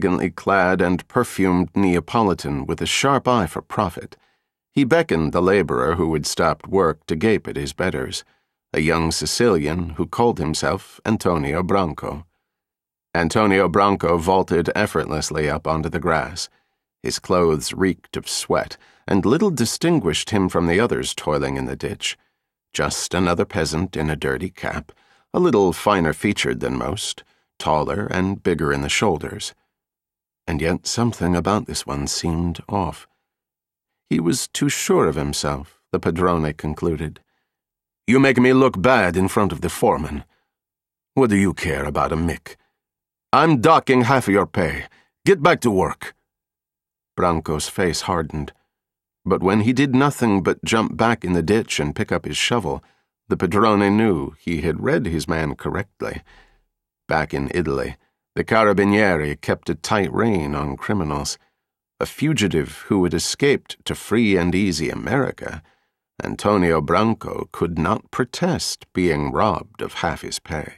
elegantly clad and perfumed Neapolitan with a sharp eye for profit. He beckoned the laborer who had stopped work to gape at his betters, a young Sicilian who called himself Antonio Branco. Antonio Branco vaulted effortlessly up onto the grass. His clothes reeked of sweat, and little distinguished him from the others toiling in the ditch. Just another peasant in a dirty cap, a little finer featured than most, taller and bigger in the shoulders. And yet something about this one seemed off. He was too sure of himself, the padrone concluded. "You make me look bad in front of the foreman. What do you care about a mick? I'm docking half of your pay. Get back to work." Branco's face hardened. But when he did nothing but jump back in the ditch and pick up his shovel, the padrone knew he had read his man correctly. Back in Italy, the carabinieri kept a tight rein on criminals. A fugitive who had escaped to free and easy America, Antonio Branco could not protest being robbed of half his pay.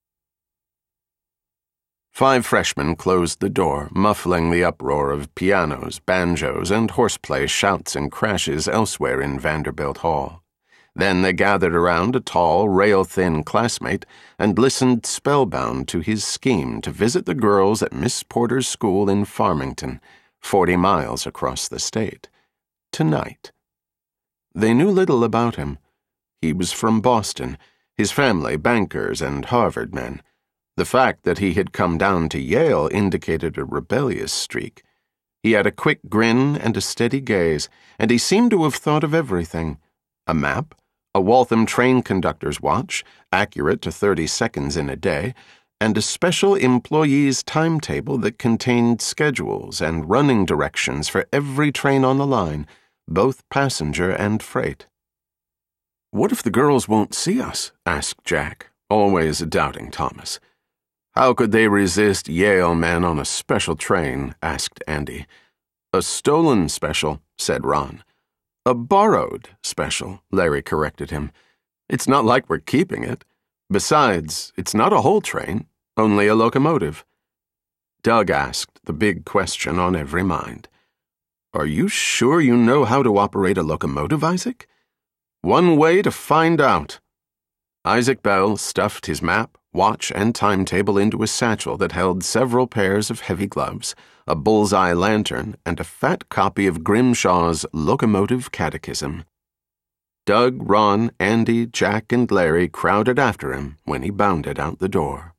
5 freshmen closed the door, muffling the uproar of pianos, banjos, and horseplay shouts and crashes elsewhere in Vanderbilt Hall. Then they gathered around a tall, rail-thin classmate and listened spellbound to his scheme to visit the girls at Miss Porter's school in Farmington, 40 miles across the state. Tonight. They knew little about him. He was from Boston, his family bankers and Harvard men. The fact that he had come down to Yale indicated a rebellious streak. He had a quick grin and a steady gaze, and he seemed to have thought of everything. A map, a Waltham train conductor's watch, accurate to 30 seconds in a day, and a special employee's timetable that contained schedules and running directions for every train on the line, both passenger and freight. "What if the girls won't see us?" asked Jack, always doubting Thomas. "How could they resist Yale men on a special train?" asked Andy. "A stolen special," said Ron. "A borrowed special," Larry corrected him. "It's not like we're keeping it. Besides, it's not a whole train, only a locomotive." Doug asked the big question on every mind. "Are you sure you know how to operate a locomotive, Isaac?" "One way to find out." Isaac Bell stuffed his map, watch, and timetable into a satchel that held several pairs of heavy gloves, a bullseye lantern, and a fat copy of Grimshaw's Locomotive Catechism. Doug, Ron, Andy, Jack, and Larry crowded after him when he bounded out the door.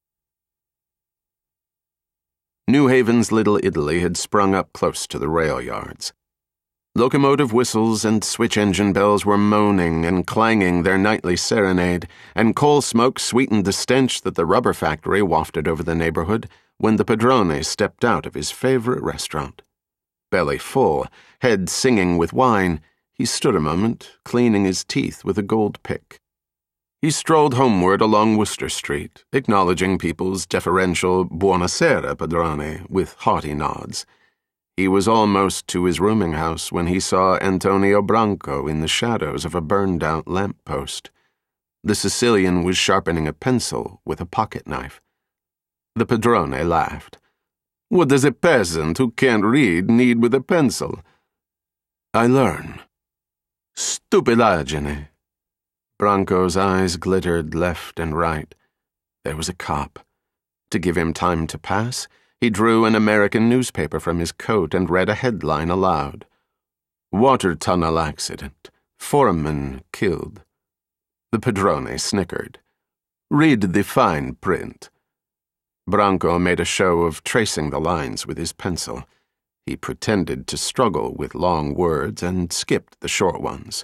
New Haven's Little Italy had sprung up close to the rail yards. Locomotive whistles and switch-engine bells were moaning and clanging their nightly serenade, and coal smoke sweetened the stench that the rubber factory wafted over the neighborhood when the padrone stepped out of his favorite restaurant. Belly full, head singing with wine, he stood a moment, cleaning his teeth with a gold pick. He strolled homeward along Worcester Street, acknowledging people's deferential "Buonasera, padrone," with haughty nods. He was almost to his rooming house when he saw Antonio Branco in the shadows of a burned-out lamp-post. The Sicilian was sharpening a pencil with a pocket-knife. The padrone laughed. "What does a peasant who can't read need with a pencil?" "I learn." "Stupidaggine." Branco's eyes glittered left and right. There was a cop. To give him time to pass, he drew an American newspaper from his coat and read a headline aloud. "Water tunnel accident. Foreman killed." The padrone snickered. "Read the fine print." Branco made a show of tracing the lines with his pencil. He pretended to struggle with long words and skipped the short ones.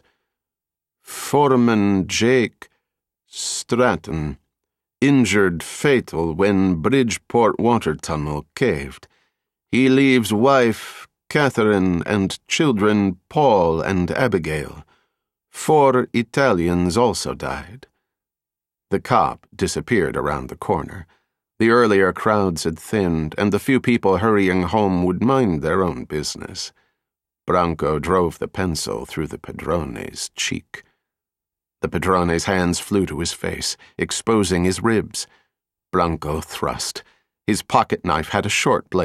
"Foreman Jake Stratton. Injured fatal when Bridgeport water tunnel caved. He leaves wife, Catherine, and children, Paul and Abigail. 4 Italians also died." The cop disappeared around the corner. The earlier crowds had thinned, and the few people hurrying home would mind their own business. Branco drove the pencil through the padrone's cheek. The padrone's hands flew to his face, exposing his ribs. Branco thrust. His pocket knife had a short blade.